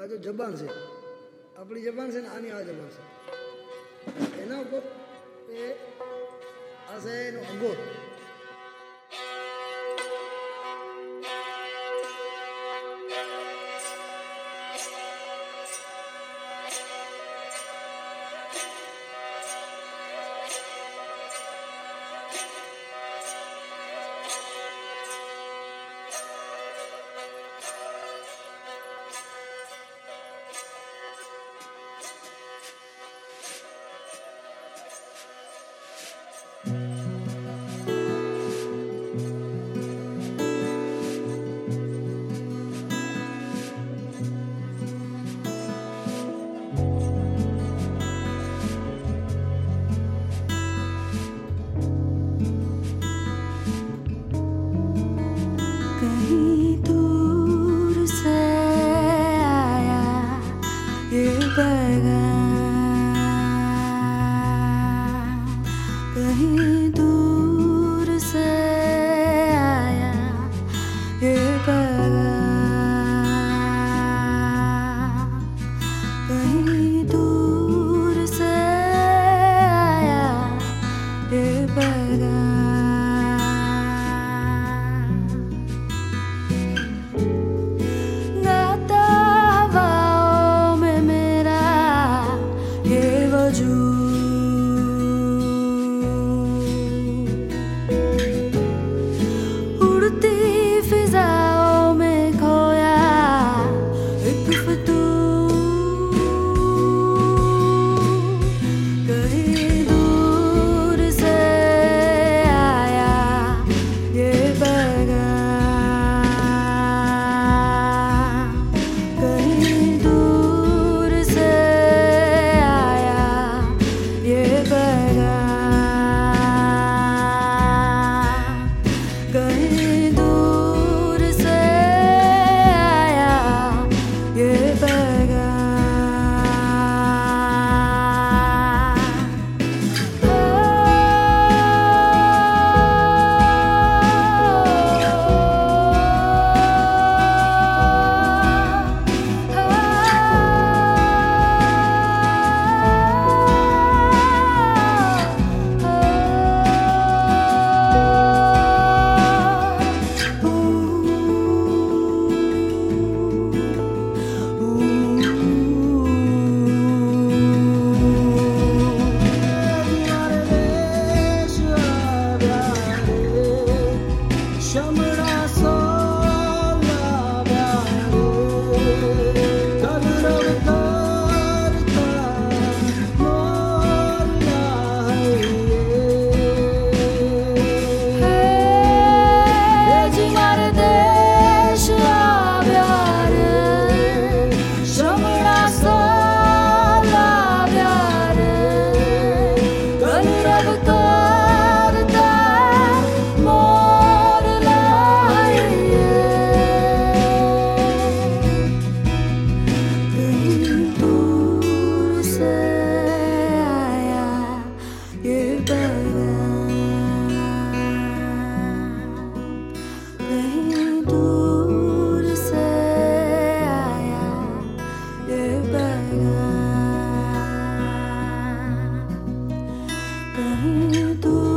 जो जबान से अपनी जबान से आनी आ जबान से एना ऊपर ए आसे नो अगो कहीं दूर से आया ये पैगाम, कहीं दूर से आया ये पैगाम। गाता हवाओं में मेरा ये वजूद, फिजाओं में खोया एक फितूर, कहीं दूर से आया ये पैगाम, कहीं दूर से आया ये पैगाम, कहीं कहीं दूर